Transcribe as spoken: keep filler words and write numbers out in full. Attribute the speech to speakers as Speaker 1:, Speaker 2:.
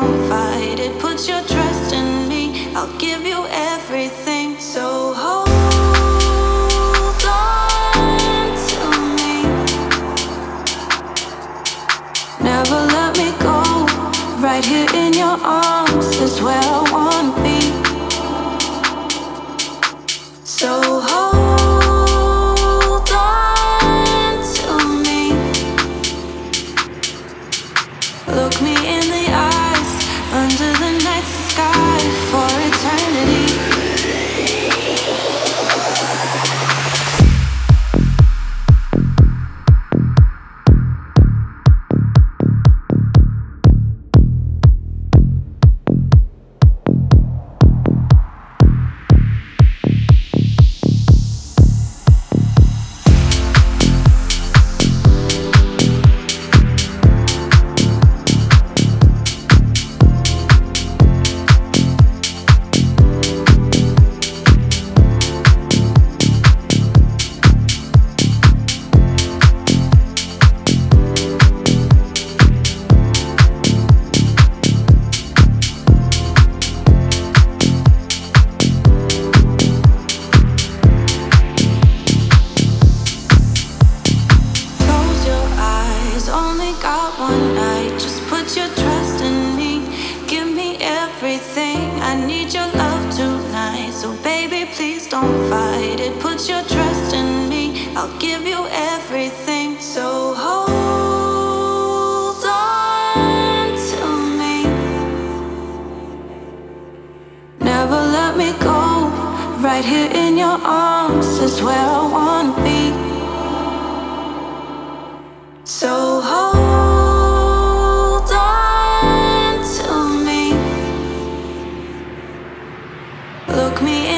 Speaker 1: don't fight it. Put your trust in me, I'll give you everything. So hold on to me, never let me go. Right here in your arms is where I wanna be. So hold on to me, look me in the eyes, under the night sky for eternity. Right here in your arms is where I wanna be. So hold on to me, look me